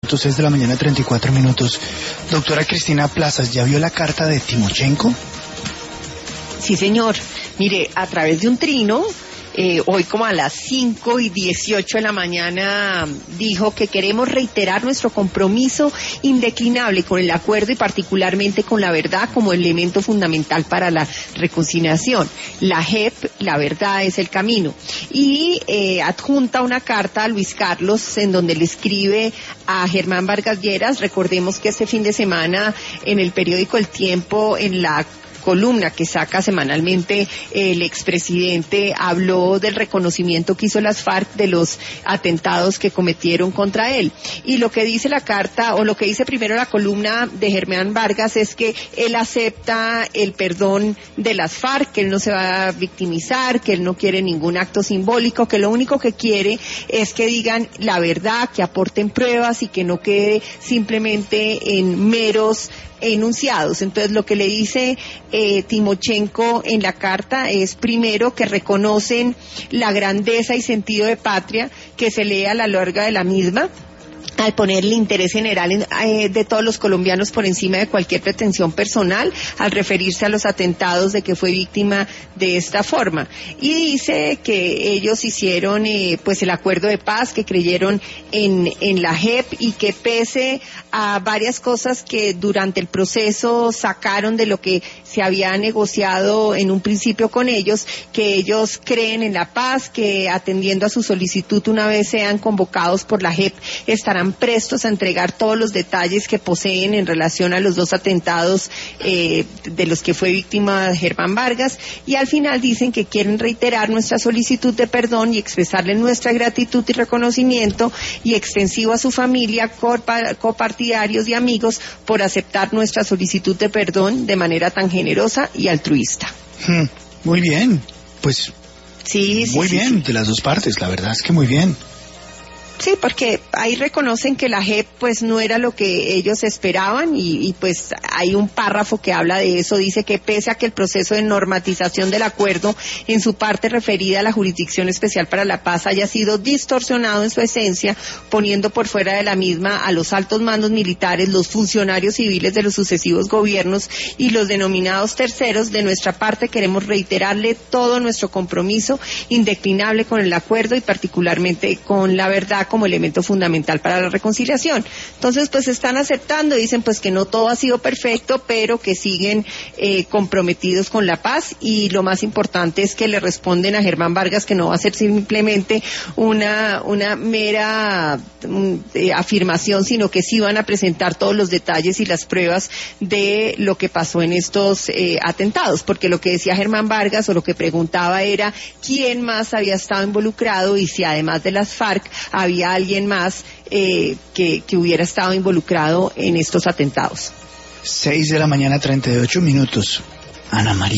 6 de la mañana, 34 minutos. Doctora Cristina Plazas, ¿ya vio la carta de Timochenko? Sí, señor. Mire, a través de un trino, hoy como a las 5:18 de la mañana, dijo que queremos reiterar nuestro compromiso indeclinable con el acuerdo y particularmente con la verdad como elemento fundamental para la reconciliación. La JEP, la verdad es el camino. Y adjunta una carta a Luis Carlos en donde le escribe a Germán Vargas Lleras. Recordemos que este fin de semana en el periódico El Tiempo, en la columna que saca semanalmente el expresidente, habló del reconocimiento que hizo las FARC de los atentados que cometieron contra él. Y lo que dice la carta, o lo que dice primero la columna de Germán Vargas, es que él acepta el perdón de las FARC, que él no se va a victimizar, que él no quiere ningún acto simbólico, que lo único que quiere es que digan la verdad, que aporten pruebas y que no quede simplemente en meros enunciados. Entonces lo que le dice Timochenko en la carta es primero que reconocen la grandeza y sentido de patria que se lee a lo largo de la misma, al poner el interés general de todos los colombianos por encima de cualquier pretensión personal, al referirse a los atentados de que fue víctima de esta forma. Y dice que ellos hicieron pues el acuerdo de paz, que creyeron en la JEP y que pese a varias cosas que durante el proceso sacaron de lo que se había negociado en un principio con ellos, que ellos creen en la paz, que atendiendo a su solicitud una vez sean convocados por la JEP estarán prestos a entregar todos los detalles que poseen en relación a los dos atentados de los que fue víctima Germán Vargas, y al final dicen que quieren reiterar nuestra solicitud de perdón y expresarle nuestra gratitud y reconocimiento y extensivo a su familia, copartidarios y amigos por aceptar nuestra solicitud de perdón de manera tan generosa y altruista. Muy bien, pues sí, muy bien, de las dos partes, la verdad es que muy bien. Sí, porque ahí reconocen que la JEP pues no era lo que ellos esperaban y pues hay un párrafo que habla de eso, dice que pese a que el proceso de normatización del acuerdo en su parte referida a la Jurisdicción Especial para la Paz haya sido distorsionado en su esencia, poniendo por fuera de la misma a los altos mandos militares, los funcionarios civiles de los sucesivos gobiernos y los denominados terceros, de nuestra parte queremos reiterarle todo nuestro compromiso indeclinable con el acuerdo y particularmente con la verdad como elemento fundamental para la reconciliación. Entonces, pues están aceptando, dicen pues que no todo ha sido perfecto, pero que siguen comprometidos con la paz, y lo más importante es que le responden a Germán Vargas que no va a ser simplemente una mera afirmación, sino que sí van a presentar todos los detalles y las pruebas de lo que pasó en estos atentados, porque lo que decía Germán Vargas o lo que preguntaba era quién más había estado involucrado y si además de las FARC había alguien más que hubiera estado involucrado en estos atentados. 6 de la mañana, 38 minutos. Ana María.